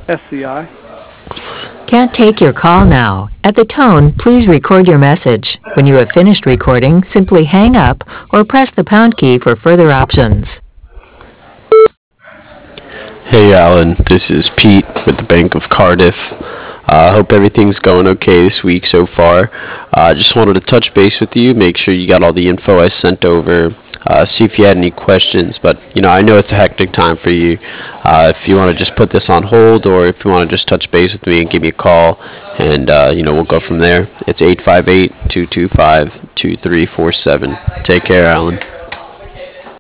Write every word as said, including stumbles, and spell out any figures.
S C I. Can't take your call now. At the tone, please record your message. When you have finished recording, simply hang up or press the pound key for further options. Hey Alan, this is Pete with the Bank of Cardiff. I uh, hope everything's going okay this week so far. I uh, just wanted to touch base with you, make sure you got all the info I sent over, uh, see if you had any questions. But, you know, I know it's a hectic time for you. Uh, if you want to just put this on hold, or if you want to just touch base with me and give me a call, and, uh, you know, we'll go from there. It's eight five eight, two two five, two three four seven. Take care, Alan.